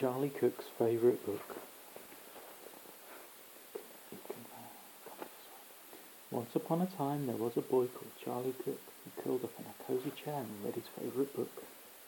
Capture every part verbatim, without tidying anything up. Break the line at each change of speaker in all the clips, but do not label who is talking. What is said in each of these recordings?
Charlie Cook's favourite book. Once upon a time there was a boy called Charlie Cook who curled up in a cosy chair and read his favourite book.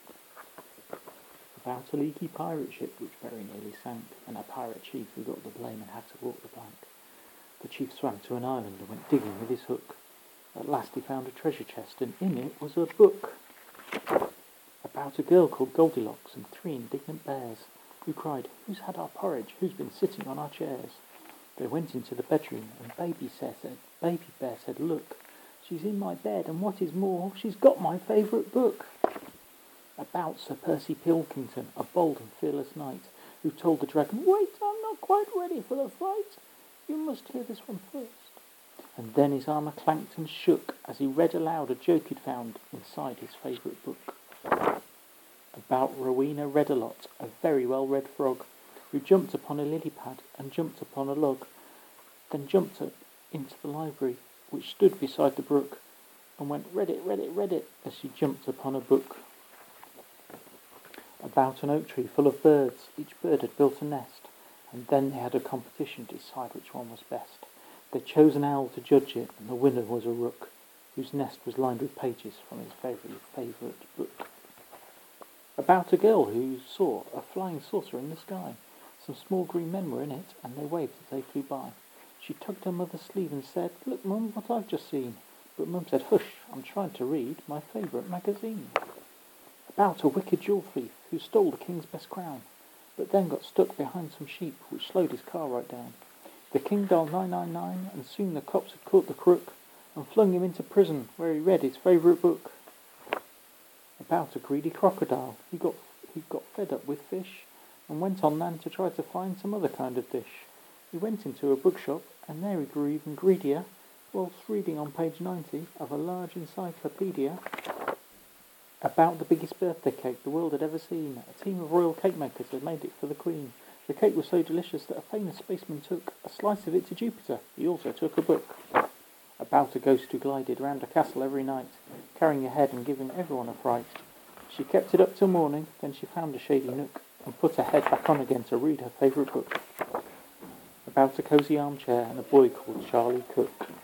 About a leaky pirate ship which very nearly sank, and a pirate chief who got the blame and had to walk the plank. The chief swam to an island and went digging with his hook. At last he found a treasure chest, and in it was a book about a girl called Goldilocks and three indignant bears, who cried, "Who's had our porridge? Who's been sitting on our chairs?" They went into the bedroom, and Baby said, Baby Bear said, "Look, she's in my bed, and what is more, she's got my favourite book." About Sir Percy Pilkington, a bold and fearless knight, who told the dragon, "Wait, I'm not quite ready for the fight. You must hear this one first." And then his armour clanked and shook as he read aloud a joke he'd found inside his favourite book. About Rowena Redalot, a very well-read frog, who jumped upon a lily pad and jumped upon a log, then jumped into the library, which stood beside the brook, and went read it, read it, read it, as she jumped upon a book. About an oak tree full of birds, each bird had built a nest, and then they had a competition to decide which one was best. They chose an owl to judge it, and the winner was a rook, whose nest was lined with pages from his favourite favourite book. About a girl who saw a flying saucer in the sky. Some small green men were in it, and they waved as they flew by. She tugged her mother's sleeve and said, "Look, Mum, what I've just seen." But Mum said, "Hush, I'm trying to read my favourite magazine." About a wicked jewel thief who stole the king's best crown, but then got stuck behind some sheep, which slowed his car right down. The king dialed nine nine nine, and soon the cops had caught the crook and flung him into prison, where he read his favourite book. About a greedy crocodile who got who got fed up with fish and went on land to try to find some other kind of dish. He went into a bookshop, and there he grew even greedier whilst reading on page ninety of a large encyclopedia about the biggest birthday cake the world had ever seen. A team of royal cake makers had made it for the Queen. The cake was so delicious that a famous spaceman took a slice of it to Jupiter. He also took a book about a ghost who glided round a castle every night, carrying a head and giving everyone a fright. She kept it up till morning, then she found a shady nook and put her head back on again to read her favourite book. About a cosy armchair and a boy called Charlie Cook.